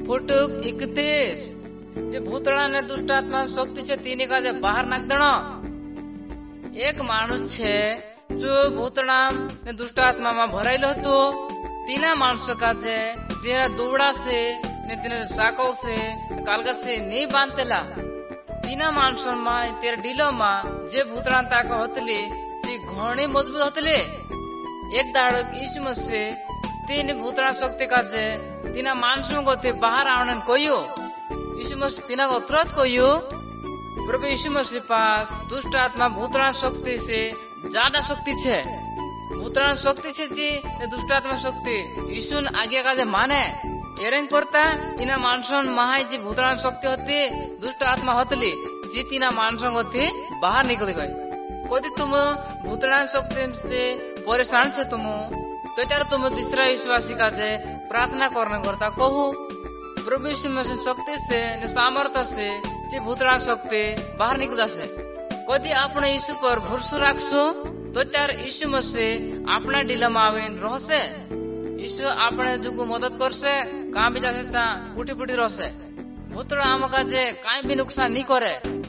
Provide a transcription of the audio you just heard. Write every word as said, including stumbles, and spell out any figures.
फुटुक इकतीस जे भूतड़ा ने दुष्ट आत्मा शक्ति छे तीने का जे बाहर नाख देनो। एक माणूस छे जो भूतड़ा ने दुष्ट आत्मा में भरायेलो हतो। तीना माणसो का जे तेरा दुबड़ा से ने तेरे साकल से कालगा से नहीं बांधतेला। तीना माणसो में तेरा डीलो में जे भूतड़ा ताको होतली जे घणी मजबूत होतली। एक दाड़क यीशु मसीह तीन भूतड़ा शक्ति का जे तीना माणसों को ते बाहर आने कोयो। यीशु मसीह तीना को तुरंत कोयो। प्रभु यीशु मसीह पास दुष्ट आत्मा भूतड़ा शक्ति से ज्यादा शक्ति छे। भूतड़ा शक्ति छे जी ने दुष्ट आत्मा शक्ति यीशु ने आज्ञा का जे माने एरेंग करता इना माणसों महाय जी भूतड़ा शक्ति होती दुष्ट आत्मा होतली जी तीना माणसों को ते बाहर निकल गए। कोई तुम भूतड़ा शक्ति से परेशान छे तुम तो त्यारे तुम दूसरा विश्वासी का जे प्रार्थना करने करता कहू प्रभु यीशु मसीह शक्ति से ने सामर्थ्य से जे भूतड़ा शक्ति बाहर निकल जासे। कदी आपने यीशु पर भरोसा राखसो तो त्यार यीशु मसीह अपना डिलम आवेन रहसे। यीशु आपने जुगु मदद करसे कहाँ भी जासे ता फुटी फुटी रहसे। भूतड़ा आमका जे काई भी नुकसान नहीं करे।